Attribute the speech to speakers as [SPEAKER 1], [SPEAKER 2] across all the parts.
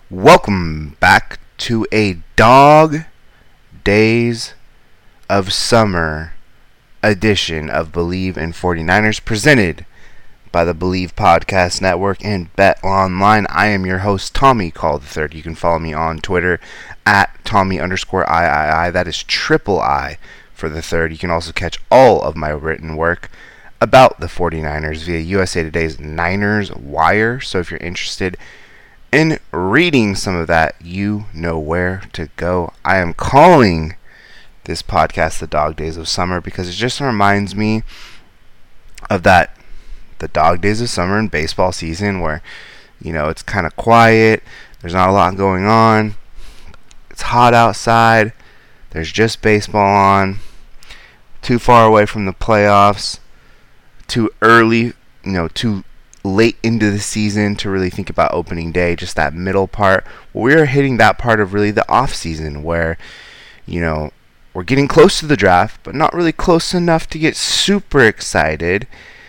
[SPEAKER 1] Welcome back to a Dog Days of Summer edition of Believe in 49ers presented by the Believe Podcast Network and Bet Online. I am your host, Tommy Call III. You can follow me on Twitter at Tommy_III. That is triple I for the third. You can also catch all of my written work about the 49ers via USA Today's Niners Wire. So if you're interested in reading some of that, you know where to go. I am calling this podcast the Dog Days of Summer because it just reminds me of the dog days of summer in baseball season where, it's kind of quiet, there's not a lot going on, it's hot outside, there's just baseball on, too far away from the playoffs, too early, too late into the season to really think about opening day, just that middle part. We're hitting that part of really the off season where, we're getting close to the draft, but not really close enough to get super excited,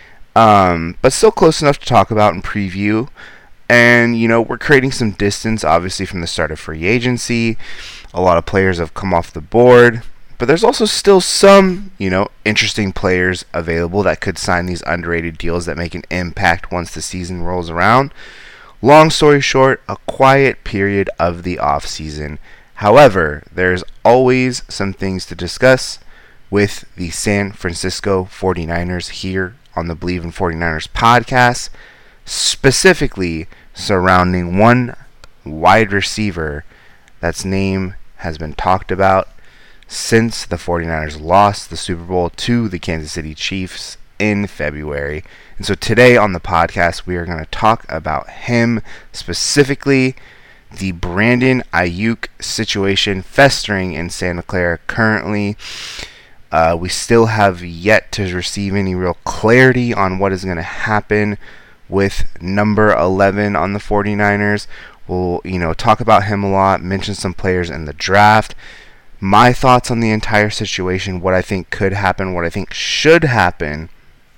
[SPEAKER 1] but still close enough to talk about and preview. And, we're creating some distance, obviously, from the start of free agency. A lot of players have come off the board, but there's also still some, interesting players available that could sign these underrated deals that make an impact once the season rolls around. Long story short, a quiet period of the offseason. However, there's always some things to discuss with the San Francisco 49ers here on the Believe in 49ers podcast, specifically surrounding one wide receiver that's name has been talked about since the 49ers lost the Super Bowl to the Kansas City Chiefs in February. And so today on the podcast, we are going to talk about him, specifically the Brandon Aiyuk situation festering in Santa Clara currently. We still have yet to receive any real clarity on what is going to happen with number 11 on the 49ers. We'll, talk about him a lot, mention some players in the draft, my thoughts on the entire situation, what I think could happen, what I think should happen.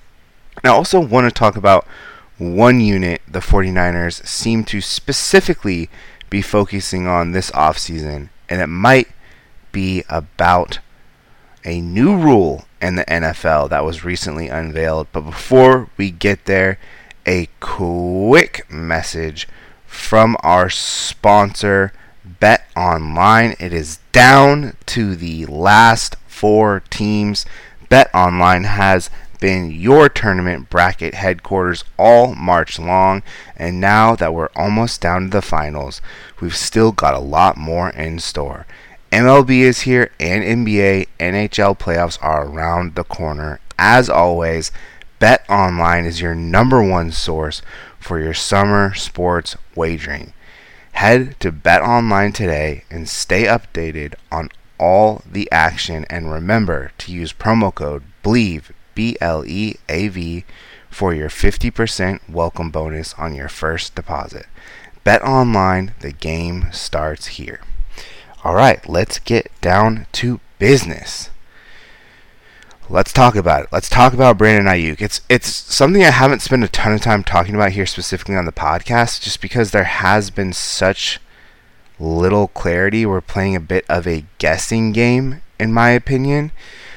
[SPEAKER 1] I also want to talk about one unit the 49ers seem to specifically be focusing on this offseason, and it might be about a new rule in the NFL that was recently unveiled. But before we get there, a quick message from our sponsor, Bet Online. It is down to the last 4 teams. Bet Online has been your tournament bracket headquarters all March long, and now that we're almost down to the finals, we've still got a lot more in store. MLB is here, and NBA, NHL playoffs are around the corner. As always, Bet Online is your number one source for your summer sports wagering. Head to Bet Online today and stay updated on all the action, and remember to use promo code BLEAV, BLEAV, for your 50% welcome bonus on your first deposit. Bet Online, the game starts here. Alright, let's get down to business. Let's talk about it. Let's talk about Brandon Aiyuk. It's something I haven't spent a ton of time talking about here specifically on the podcast, just because there has been such little clarity. We're playing a bit of a guessing game, in my opinion.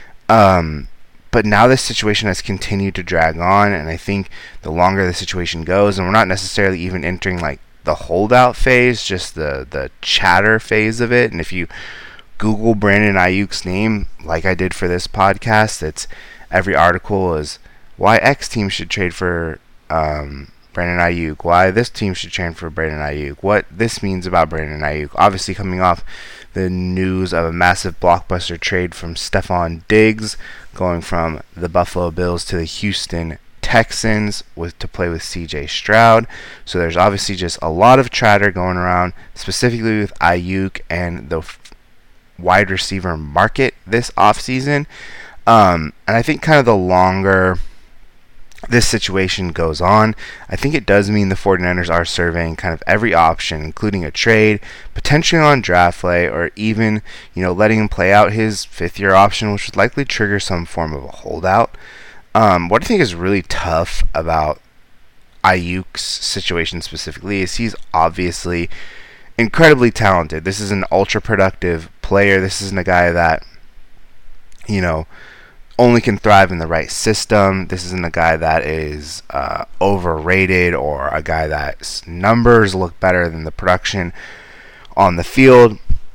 [SPEAKER 1] But now this situation has continued to drag on, and I think the longer the situation goes, and we're not necessarily even entering like the holdout phase, just the chatter phase of it. And if you Google Brandon Aiyuk's name, like I did for this podcast, it's every article is why X team should trade for Brandon Aiyuk, why this team should trade for Brandon Aiyuk, what this means about Brandon Aiyuk. Obviously coming off the news of a massive blockbuster trade from Stephon Diggs going from the Buffalo Bills to the Houston Texans to play with CJ Stroud. So there's obviously just a lot of chatter going around, specifically with Aiyuk and the wide receiver market this offseason. And I think kind of the longer this situation goes on, I think it does mean the 49ers are surveying kind of every option, including a trade, potentially on draft day, or even, letting him play out his 5th-year option, which would likely trigger some form of a holdout. What I think is really tough about Aiyuk's situation specifically is he's obviously incredibly talented. This is an ultra productive player. This isn't a guy that, you know, only can thrive in the right system. This isn't a guy that is overrated or a guy that's numbers look better than the production on the field.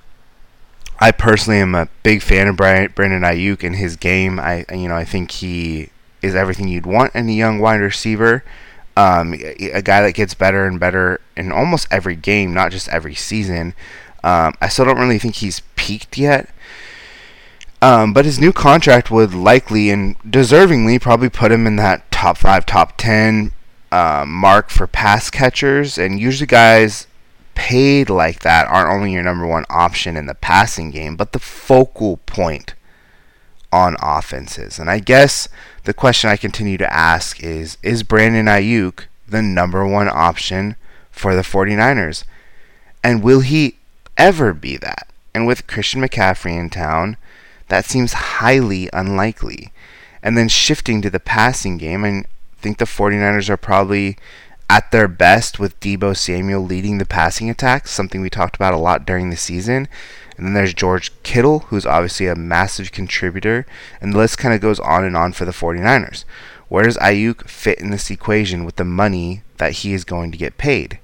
[SPEAKER 1] I personally am a big fan of Brandon Ayuk and his game. I think he is everything you'd want in a young wide receiver. A guy that gets better and better in almost every game, not just every season. I still don't really think he's peaked yet. But his new contract would likely and deservingly probably put him in that top 5, top 10 mark for pass catchers. And usually guys paid like that aren't only your number one option in the passing game, but the focal point on offenses. And I guess the question I continue to ask is Brandon Ayuk the number one option for the 49ers? And will he ever be that? And with Christian McCaffrey in town, that seems highly unlikely. And then shifting to the passing game, I think the 49ers are probably at their best with Deebo Samuel leading the passing attack, something we talked about a lot during the season. And then there's George Kittle, who's obviously a massive contributor. And the list kind of goes on and on for the 49ers. Where does Ayuk fit in this equation with the money that he is going to get paid?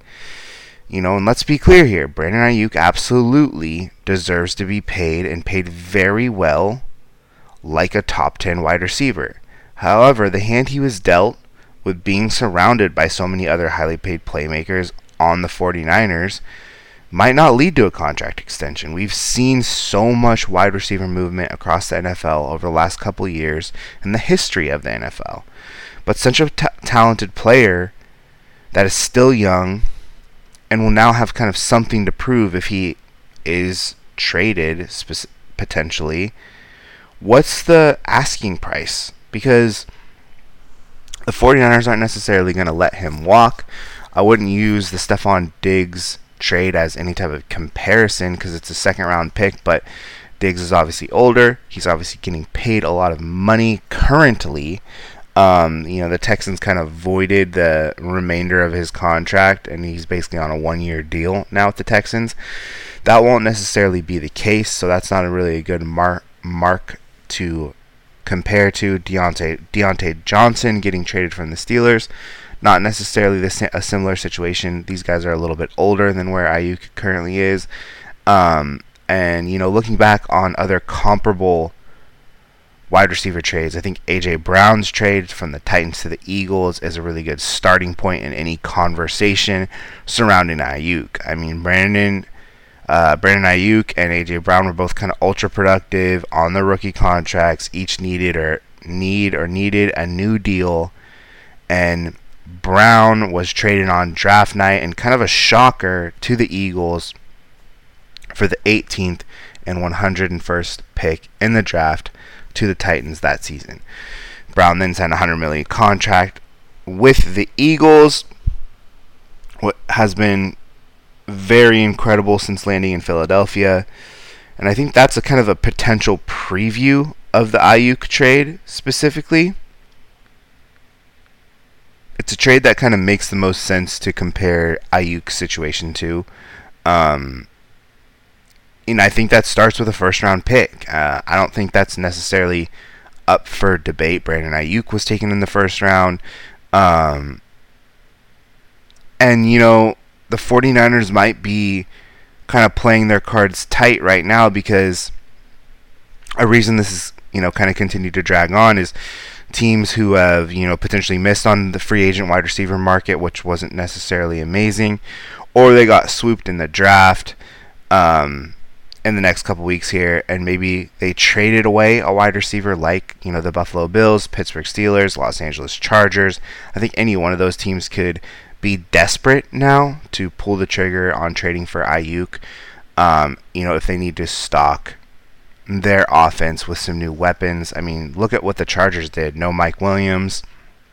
[SPEAKER 1] And let's be clear here. Brandon Ayuk absolutely deserves to be paid and paid very well like a top 10 wide receiver. However, the hand he was dealt with being surrounded by so many other highly paid playmakers on the 49ers might not lead to a contract extension. We've seen so much wide receiver movement across the NFL over the last couple of years in the history of the NFL. But such a talented player that is still young and will now have kind of something to prove if he is traded potentially. What's the asking price? Because the 49ers aren't necessarily going to let him walk. I wouldn't use the Stephon Diggs trade as any type of comparison because it's a second round pick, but Diggs is obviously older. He's obviously getting paid a lot of money currently. The Texans kind of voided the remainder of his contract, and he's basically on a 1-year deal now with the Texans. That won't necessarily be the case, so that's not really a good mark to compare to. Deontay Johnson getting traded from the Steelers, not necessarily a similar situation. These guys are a little bit older than where Ayuk currently is. Looking back on other comparable wide receiver trades, I think A.J. Brown's trade from the Titans to the Eagles is a really good starting point in any conversation surrounding Ayuk. I mean, Brandon Ayuk and A.J. Brown were both kind of ultra productive on their rookie contracts. Each needed a new deal, and Brown was traded on draft night and kind of a shocker to the Eagles for the 18th and 101st pick in the draft to the Titans that season. Brown then signed a $100 million contract with the Eagles, what has been very incredible since landing in Philadelphia. And I think that's a kind of a potential preview of the Ayuk trade specifically. It's a trade that kind of makes the most sense to compare Ayuk's situation to. I think that starts with a first-round pick. I don't think that's necessarily up for debate. Brandon Ayuk was taken in the first round. The 49ers might be kind of playing their cards tight right now because a reason this is, kind of continued to drag on is teams who have, potentially missed on the free agent wide receiver market, which wasn't necessarily amazing, or they got swooped in the draft in the next couple weeks here, and maybe they traded away a wide receiver like, the Buffalo Bills, Pittsburgh Steelers, Los Angeles Chargers. I think any one of those teams could be desperate now to pull the trigger on trading for Ayuk, if they need to stock their offense with some new weapons. I mean, look at what the Chargers did. No Mike Williams,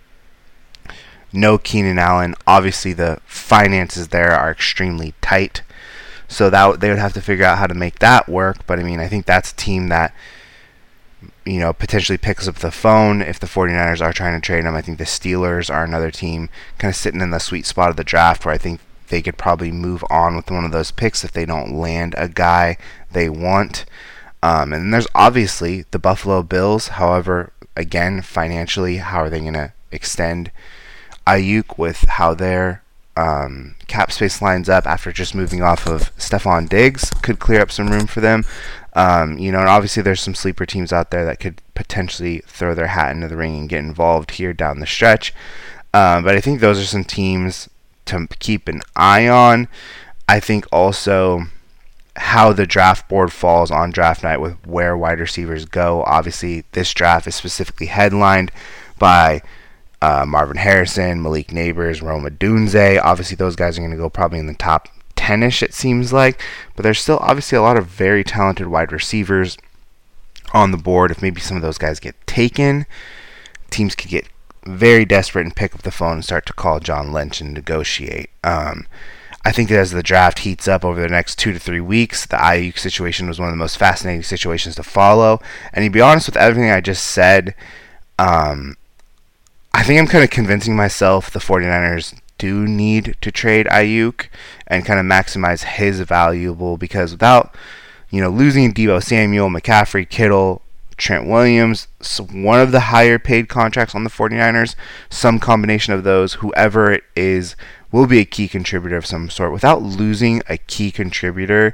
[SPEAKER 1] no Keenan Allen. Obviously, the finances there are extremely tight, so that they would have to figure out how to make that work. But I think that's a team that, potentially picks up the phone if the 49ers are trying to trade him. I think the Steelers are another team kind of sitting in the sweet spot of the draft where I think they could probably move on with one of those picks if they don't land a guy they want. And then there's obviously the Buffalo Bills. However, again, financially, how are they going to extend Ayuk with how their cap space lines up after just moving off of Stephon Diggs? Could clear up some room for them. And obviously there's some sleeper teams out there that could potentially throw their hat into the ring and get involved here down the stretch. But I think those are some teams to keep an eye on. I think also how the draft board falls on draft night with where wide receivers go. Obviously, this draft is specifically headlined by Marvin Harrison, Malik Neighbors, Rome Odunze. Obviously, those guys are going to go probably in the top 10-ish, it seems like. But there's still obviously a lot of very talented wide receivers on the board. If maybe some of those guys get taken, teams could get very desperate and pick up the phone and start to call John Lynch and negotiate. I think that as the draft heats up over the next 2 to 3 weeks, the Ayuk situation was one of the most fascinating situations to follow. And to be honest with everything I just said, I think I'm kind of convincing myself the 49ers do need to trade Ayuk and kind of maximize his valuable, because without, losing Deebo Samuel, McCaffrey, Kittle, Trent Williams, one of the higher paid contracts on the 49ers, some combination of those, whoever it is, will be a key contributor of some sort. Without losing a key contributor,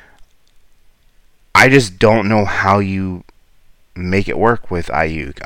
[SPEAKER 1] I just don't know how you make it work with Ayuk.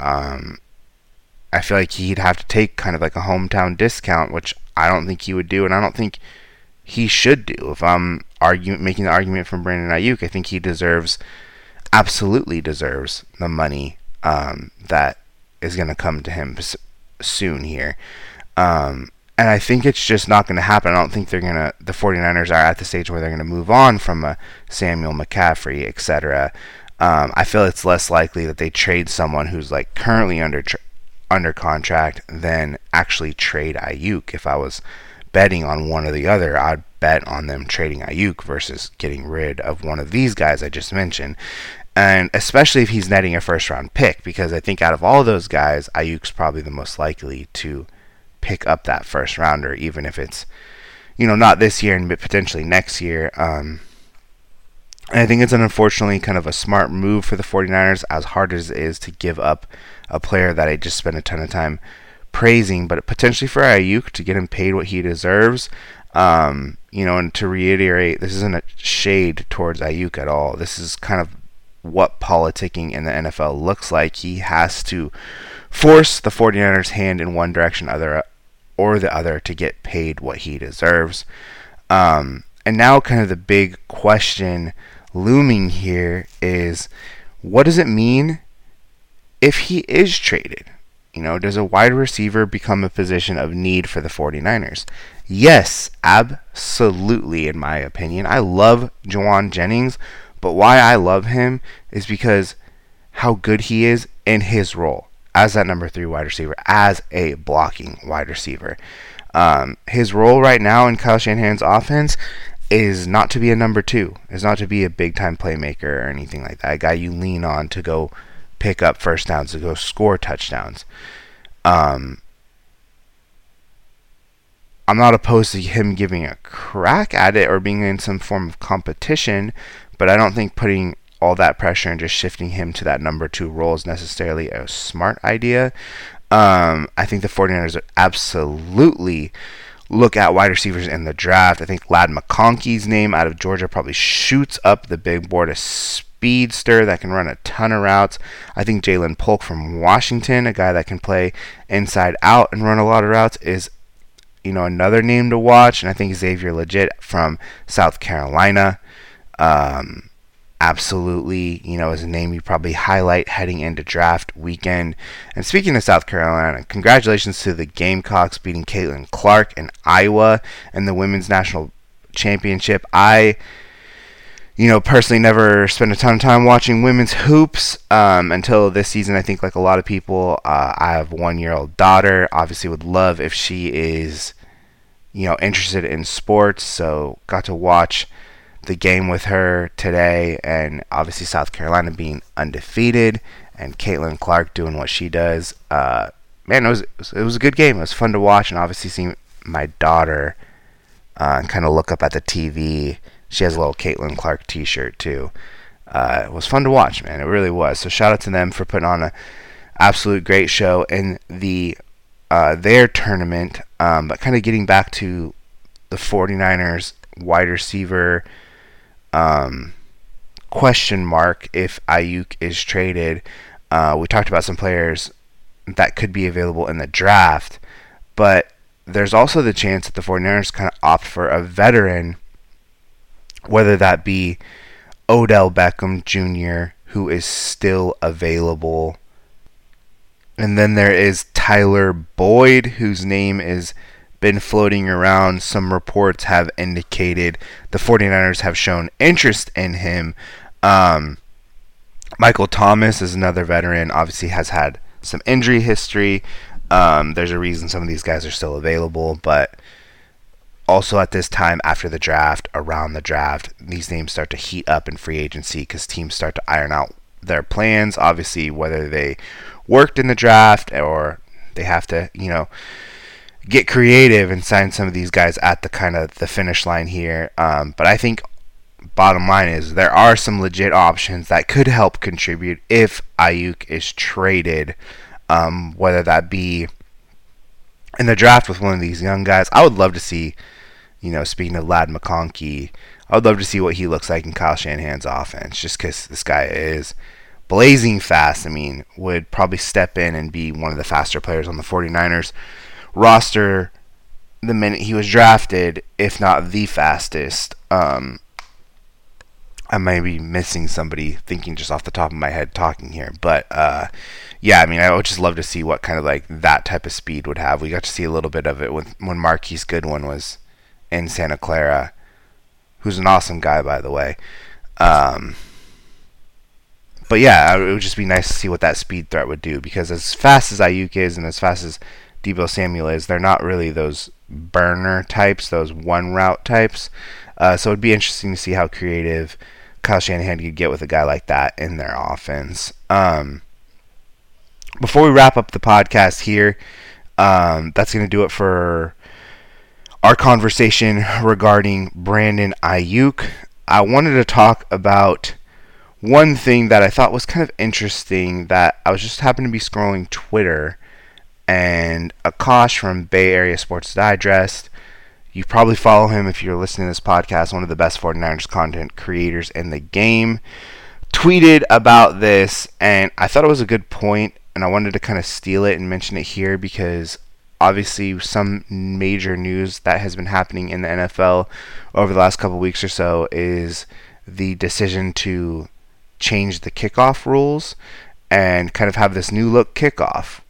[SPEAKER 1] I feel like he'd have to take kind of like a hometown discount, which I don't think he would do, and I don't think he should do. If I'm making the argument from Brandon Ayuk, I think he absolutely deserves the money that is going to come to him soon here. And I think it's just not going to happen. I don't think the 49ers are at the stage where they're going to move on from a Samuel, McCaffrey, etc. I feel it's less likely that they trade someone who's like currently under contract than actually trade Ayuk. If I was betting on one or the other, I'd bet on them trading Ayuk versus getting rid of one of these guys I just mentioned. And especially if he's netting a first round pick, because I think out of all those guys, Ayuk's probably the most likely to pick up that first rounder, even if it's, not this year and potentially next year. And I think it's unfortunately kind of a smart move for the 49ers, as hard as it is to give up a player that I just spent a ton of time praising, but potentially for Ayuk to get him paid what he deserves. And to reiterate, this isn't a shade towards Ayuk at all. This is kind of what politicking in the NFL looks like. He has to force the 49ers' hand in one direction or the other to get paid what he deserves. And now kind of the big question looming here is, what does it mean if he is traded? Does a wide receiver become a position of need for the 49ers? Yes, absolutely, in my opinion. I love Jauan Jennings, but why I love him is because how good he is in his role as that number 3 wide receiver, as a blocking wide receiver. His role right now in Kyle Shanahan's offense is not to be a number 2, is not to be a big-time playmaker or anything like that, a guy you lean on to go pick up first downs, to go score touchdowns. I'm not opposed to him giving a crack at it or being in some form of competition, but I don't think putting all that pressure and just shifting him to that number 2 role is necessarily a smart idea. I think the 49ers would absolutely look at wide receivers in the draft. I think Ladd McConkey's name out of Georgia probably shoots up the big board, a speedster that can run a ton of routes. I think Jalen Polk from Washington, a guy that can play inside out and run a lot of routes, is another name to watch. And I think Xavier Legit from South Carolina, absolutely, is a name you probably highlight heading into draft weekend. And speaking of South Carolina, congratulations to the Gamecocks beating Caitlin Clark in Iowa in the Women's National Championship. I, personally never spent a ton of time watching women's hoops until this season. I think like a lot of people, I have a 1-year-old daughter. Obviously would love if she is, interested in sports. So got to watch the game with her today, and obviously South Carolina being undefeated and Caitlin Clark doing what she does. Man, it was a good game. It was fun to watch, and obviously seeing my daughter and kind of look up at the TV. She has a little Caitlin Clark t-shirt too. It was fun to watch, man. It really was. So shout out to them for putting on an absolute great show in their tournament. But kind of getting back to the 49ers wide receiver question mark if Aiyuk is traded. We talked about some players that could be available in the draft, but there's also the chance that the 49ers kind of opt for a veteran, whether that be Odell Beckham Jr., who is still available. And then there is Tyler Boyd, whose name has been floating around. Some reports have indicated the 49ers have shown interest in him. Michael Thomas is another veteran, obviously has had some injury history. There's a reason some of these guys are still available, but also at this time after the draft, around the draft, these names start to heat up in free agency because teams start to iron out their plans, obviously, whether they worked in the draft or they have to, get creative and sign some of these guys at the kind of the finish line here. But I think bottom line is there are some legit options that could help contribute if Aiyuk is traded, whether that be in the draft with one of these young guys. I would love to see, speaking of Ladd McConkey, I would love to see what he looks like in Kyle Shanahan's offense, just because this guy is blazing fast. I mean, would probably step in and be one of the faster players on the 49ers roster the minute he was drafted, if not the fastest. I might be missing somebody thinking just off the top of my head talking here. But, yeah, I mean, I would just love to see what kind of like that type of speed would have. We got to see a little bit of it when Marquise Goodwin was in Santa Clara, who's an awesome guy, by the way. But, yeah, it would just be nice to see what that speed threat would do. Because as fast as Aiyuk is and as fast as Deebo Samuel is, they're not really those burner types, those one route types. So it'd be interesting to see how creative Kyle Shanahan could get with a guy like that in their offense. Before we wrap up the podcast here, that's going to do it for our conversation regarding Brandon Aiyuk. I wanted to talk about one thing that I thought was kind of interesting, that I was just happened to be scrolling Twitter, and Akash from Bay Area Sports Digest, you probably follow him if you're listening to this podcast, one of the best 49ers content creators in the game, tweeted about this, and I thought it was a good point, and I wanted to kind of steal it and mention it here because obviously some major news that has been happening in the NFL over the last couple weeks or so is the decision to change the kickoff rules and kind of have this new look kickoff.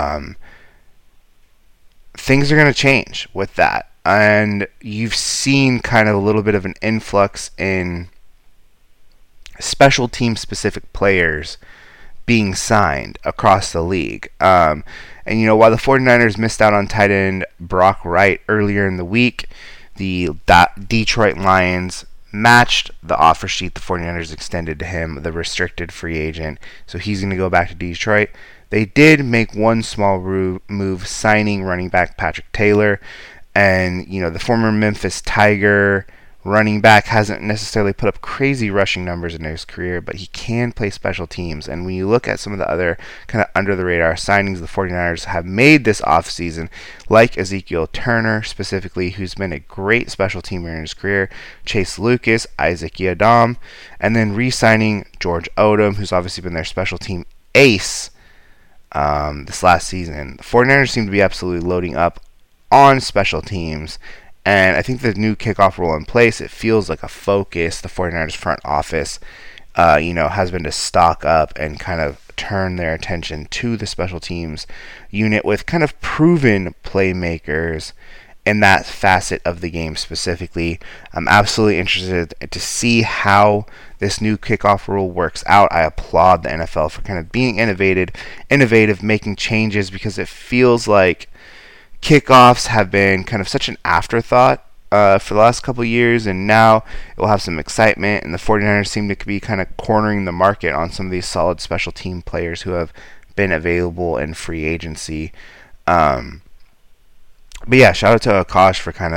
[SPEAKER 1] Things are going to change with that. And you've seen kind of a little bit of an influx in special team specific players being signed across the league. And while the 49ers missed out on tight end Brock Wright earlier in the week, the Detroit Lions matched the offer sheet the 49ers extended to him, the restricted free agent. So he's going to go back to Detroit. They did make one small move, signing running back Patrick Taylor. And, the former Memphis Tiger running back hasn't necessarily put up crazy rushing numbers in his career, but he can play special teams. And when you look at some of the other kind of under-the-radar signings the 49ers have made this offseason, like Ezekiel Turner specifically, who's been a great special teamer in his career, Chase Lucas, Isaac Yiadom, and then re-signing George Odom, who's obviously been their special team ace this last season. The 49ers seem to be absolutely loading up on special teams, and I think the new kickoff rule in place, it feels like a focus. The 49ers front office, has been to stock up and kind of turn their attention to the special teams unit with kind of proven playmakers in that facet of the game specifically. I'm absolutely interested to see how this new kickoff rule works out. I applaud the NFL for kind of being innovative, making changes, because it feels like kickoffs have been kind of such an afterthought for the last couple of years, and now it will have some excitement, and the 49ers seem to be kind of cornering the market on some of these solid special team players who have been available in free agency. But yeah, shout out to Akash for kind of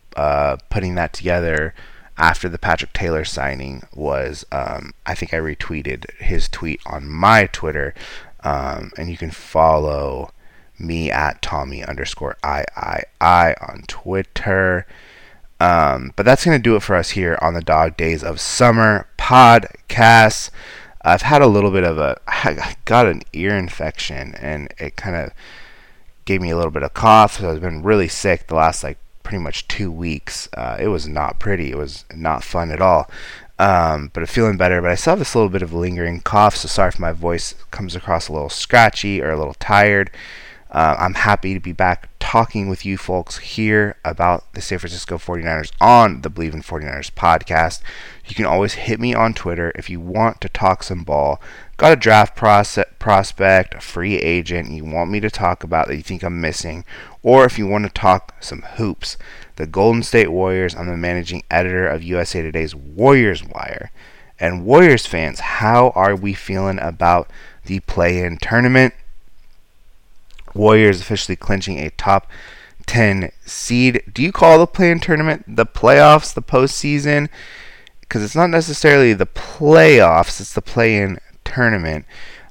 [SPEAKER 1] putting that together after the Patrick Taylor signing was, I think I retweeted his tweet on my Twitter, and you can follow me at Tommy_III on Twitter. But that's going to do it for us here on the Dog Days of Summer podcast. I've had a little bit of I got an ear infection, and it kind of gave me a little bit of cough, so I've been really sick the last, pretty much 2 weeks. It was not pretty. It was not fun at all. But I'm feeling better, but I still have this little bit of lingering cough, so sorry if my voice comes across a little scratchy or a little tired. I'm happy to be back talking with you folks here about the San Francisco 49ers on the Believe in 49ers podcast. You can always hit me on Twitter if you want to talk some ball. Got a draft prospect, a free agent you want me to talk about that you think I'm missing, or if you want to talk some hoops. The Golden State Warriors, I'm the managing editor of USA Today's Warriors Wire. And Warriors fans, how are we feeling about the play-in tournament? Warriors officially clinching a top 10 seed. Do you call the play-in tournament the playoffs, the postseason? Because it's not necessarily the playoffs, it's the play-in tournament.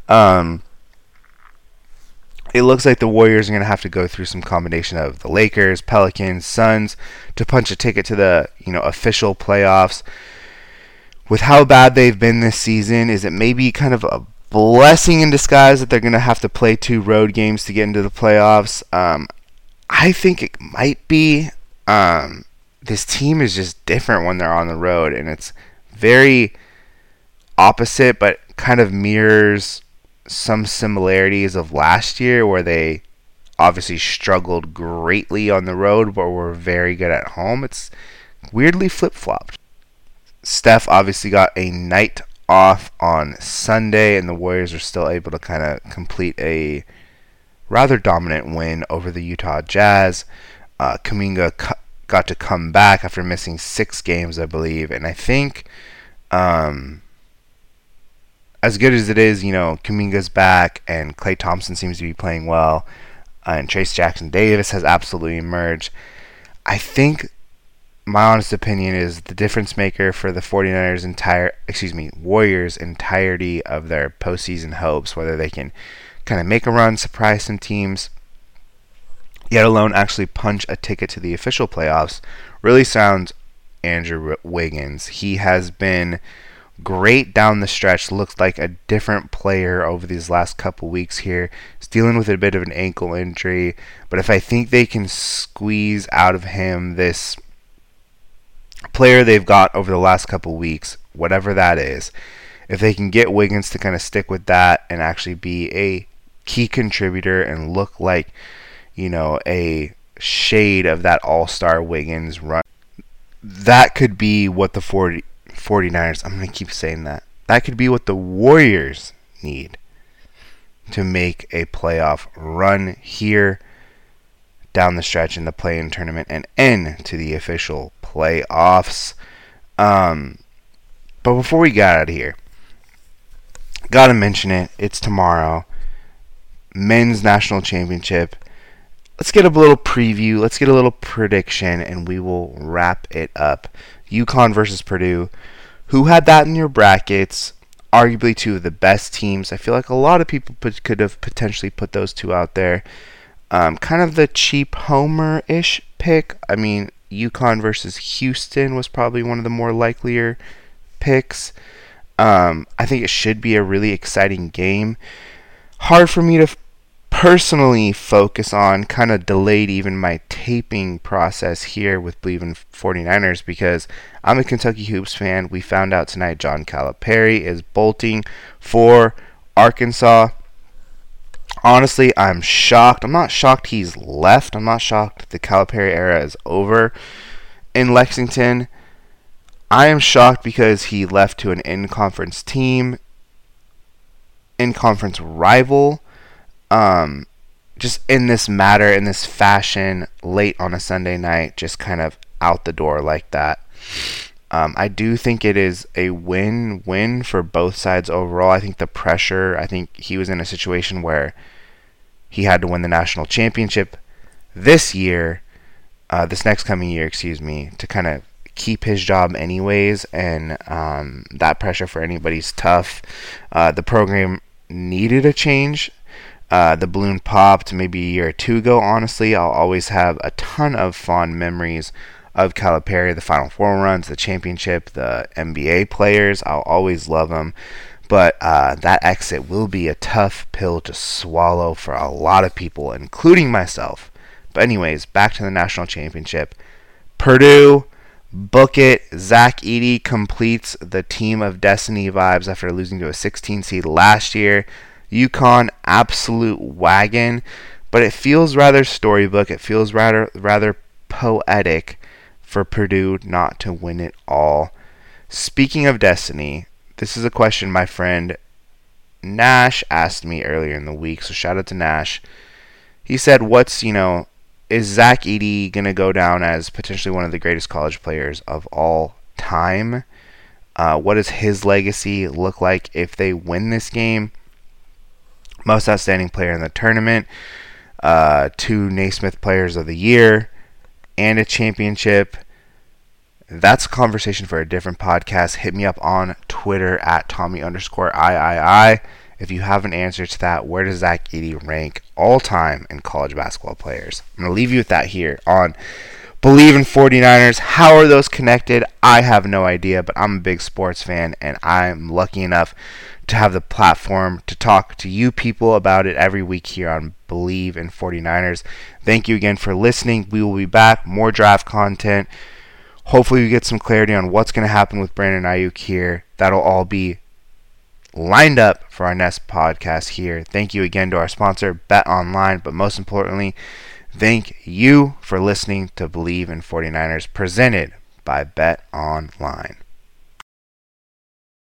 [SPEAKER 1] It looks like the Warriors are going to have to go through some combination of the Lakers, Pelicans, Suns to punch a ticket to the official playoffs. With how bad they've been this season, is it maybe kind of a blessing in disguise that they're going to have to play 2 road games to get into the playoffs? I think it might be. This team is just different when they're on the road, and it's very opposite, but kind of mirrors some similarities of last year, where they obviously struggled greatly on the road, but were very good at home. It's weirdly flip-flopped. Steph obviously got a night off on Sunday, and the Warriors are still able to kind of complete a rather dominant win over the Utah Jazz. Kuminga got to come back after missing 6 games, I believe, and I think as good as it is, Kuminga's back, and Klay Thompson seems to be playing well, and Trace Jackson-Davis has absolutely emerged. I think my honest opinion is the difference maker for the 49ers Warriors entirety of their postseason hopes, whether they can kind of make a run, surprise some teams, yet alone actually punch a ticket to the official playoffs, really sounds Andrew Wiggins. He has been great down the stretch, looks like a different player over these last couple weeks here. He's dealing with a bit of an ankle injury, but if I think they can squeeze out of him this player they've got over the last couple weeks, whatever that is, if they can get Wiggins to kind of stick with that and actually be a key contributor and look like, a shade of that all-star Wiggins run, that could be what the 49ers, I'm going to keep saying that could be what the Warriors need to make a playoff run here down the stretch in the play-in tournament and end to the official playoffs. But before we get out of here, gotta mention it. It's tomorrow. Men's National Championship. Let's get a little preview. Let's get a little prediction, and we will wrap it up. UConn versus Purdue. Who had that in your brackets? Arguably 2 of the best teams. I feel like a lot of people could have potentially put those 2 out there. Kind of the cheap homer-ish pick. I mean, UConn versus Houston was probably one of the more likelier picks. I think it should be a really exciting game. Hard for me to personally focus on, kind of delayed even my taping process here with Believe in 49ers because I'm a Kentucky Hoops fan. We found out tonight John Calipari is bolting for Arkansas. Honestly, I'm shocked. I'm not shocked he's left. I'm not shocked the Calipari era is over in Lexington. I am shocked because he left to an in-conference team, in-conference rival, just in this matter, in this fashion, late on a Sunday night, just kind of out the door like that. I do think it is a win-win for both sides overall. I think the pressure, I think he was in a situation where he had to win the national championship this year, this next coming year, to kind of keep his job anyways, and that pressure for anybody's tough. The program needed a change. The balloon popped maybe a year or two ago. Honestly, I'll always have a ton of fond memories of Calipari, the Final Four runs, the championship, the NBA players. I'll always love them. But that exit will be a tough pill to swallow for a lot of people, including myself. But anyways, back to the national championship. Purdue, book it. Zach Edey completes the team of destiny vibes after losing to a 16 seed last year. UConn, absolute wagon. But it feels rather storybook. It feels rather poetic for Purdue not to win it all. Speaking of destiny, this is a question my friend Nash asked me earlier in the week, so shout out to Nash. He said, is Zach Edey going to go down as potentially one of the greatest college players of all time? What does his legacy look like if they win this game? Most outstanding player in the tournament, 2 Naismith Players of the Year, and a championship. That's a conversation for a different podcast. Hit me up on Twitter at Tommy_III. If you have an answer to that, where does Zach Edey rank all time in college basketball players? I'm going to leave you with that here on Believe in 49ers. How are those connected? I have no idea, but I'm a big sports fan, and I'm lucky enough to have the platform to talk to you people about it every week here on Believe in 49ers. Thank you again for listening. We will be back. More draft content. Hopefully we get some clarity on what's going to happen with Brandon Ayuk here. That'll all be lined up for our next podcast here. Thank you again to our sponsor, Bet Online, but most importantly, thank you for listening to Believe in 49ers, presented by Bet Online.